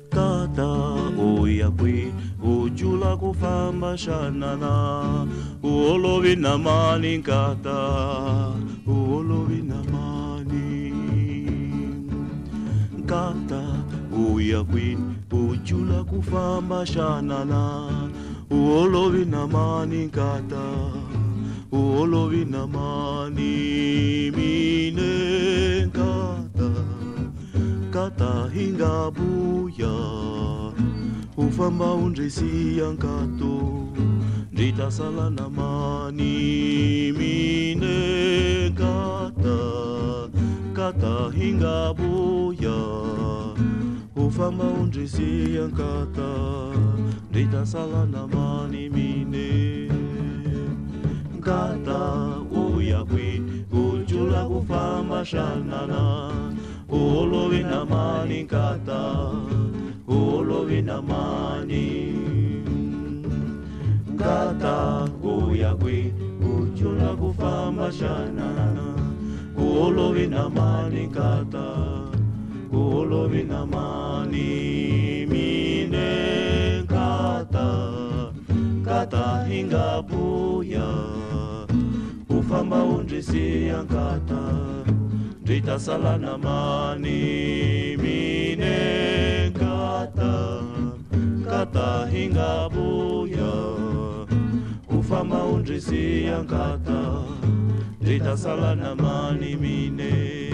Kata oya kwi ujula kufamba shanana uolovi na mani kata uolovi na mani kata oya kwi ujula kufamba shanana uolovi na mani kata uolovi na mani mine kata kata hinga buya ufamba unjesi yankato ndita sala na mani mine kata kata hinga buya ufamba unjesi yankata ndita sala na mani mine kata uya kwi ujula kufamba shanana uolovi na mani kata uolovi na mani kata uya kwi ujula kufamba shanana uolovi na mani kata uolovi na mani mine kata kata hinga buya ufamba unjisi yankata ndita sala na mani mine kata kata hinga buya ufamba unjisi yankata ndita sala na mani mine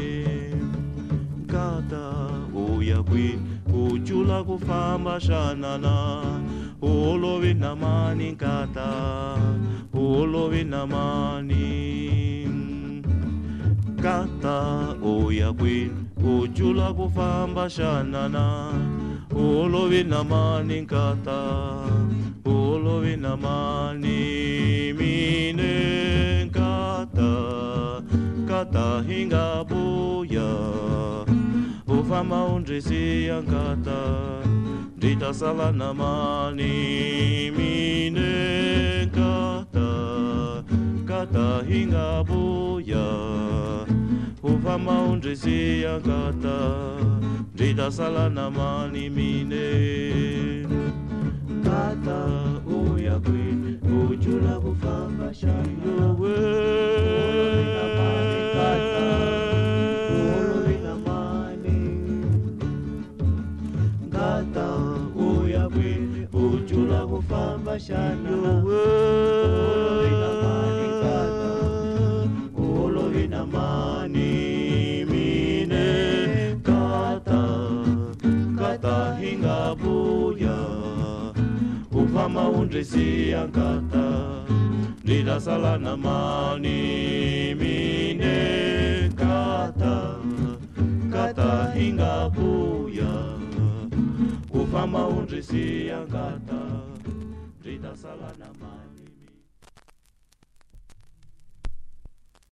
kata uya kwi ujula kufamba shanana uolovi na mani kata uolovi na mani kata oya kwi ujula kufamba shanana uolovi na mani kata uolovi na mani mine kata kata hinga buya ufamba unjisi yankata ndita sala na mani mine kata kata hinga buya ufamba unjisi yankata ndita sala na mani mine kata uya kwi ujula kufamba shanana uolovi na mani kata uolovi na mani kata uya kwi ujula kufamba shanana uolovi na mani kata uolovi na mani mine kata kata hinga buya ufamba unjisi yankata ndita sala na mani mine kata kata hinga buya ufamba unjisi yankata ndita sala na mani